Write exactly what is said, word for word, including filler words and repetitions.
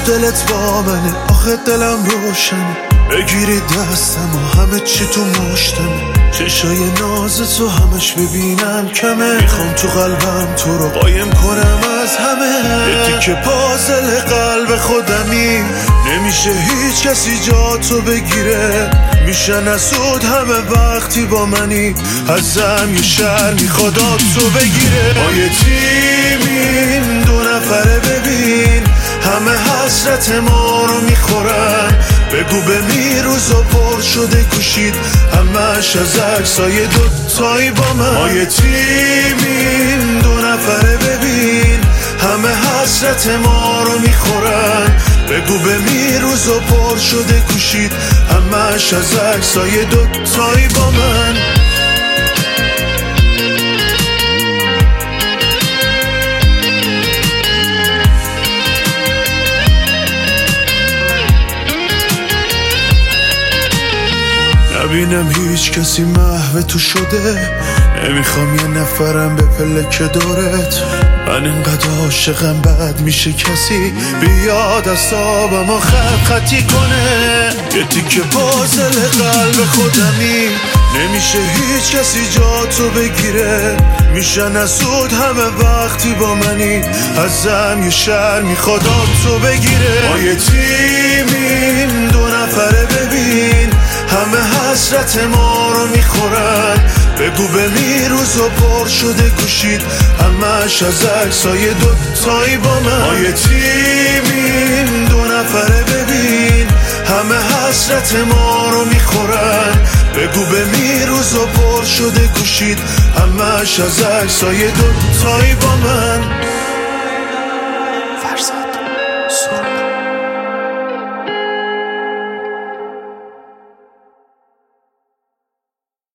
دلت با منه، آخه دلم روشنه، بگیری دستم و همه چی تو مشتمه، چشای ناز تو همش ببینم کمه، میخوام تو قلبم تو رو قایم کنم از همه، یه تیکه پازل قلب خودمی، نمیشه هیچ کسی جا تو بگیره، میشن اسود همه وقتی با منی، ازم یه شهر میخواد تو بگیره. ما یه تیمیم دو نفره، ببین همه حسرت ما رو میخورن، بگو به روز و پر شده گوشید همش از عکسای دوتایی با من. ما یه تیمیم دو نفره، ببین همه حسرت ما رو میخورن، بگو به روز و پر شده گوشید همش از عکسای دوتایی با من. نبینم هیچ کسی محو تو شده، نمیخوام یه نفرم به پلک دورت، من اینقدر عاشقم بد میشه کسی بیاد اصابم و خط خطی کنه، یه تیکه پازل قلب خودمی، نمیشه هیچ کسی جا تو بگیره، میشن اسود همه وقتی با منی، ازم یه شهر میخواد تو بگیره. ما یه تیمیم دو نفره، ببین همه حسرت ما رو میخورن، بگو به روز و پر شده گوشید همش از عکسای دوتایی با من. ما یه تیمیم دو نفره، ببین همه حسرت ما رو میخورن، بگو به روز و پر شده گوشید همش از عکسای دوتایی با من.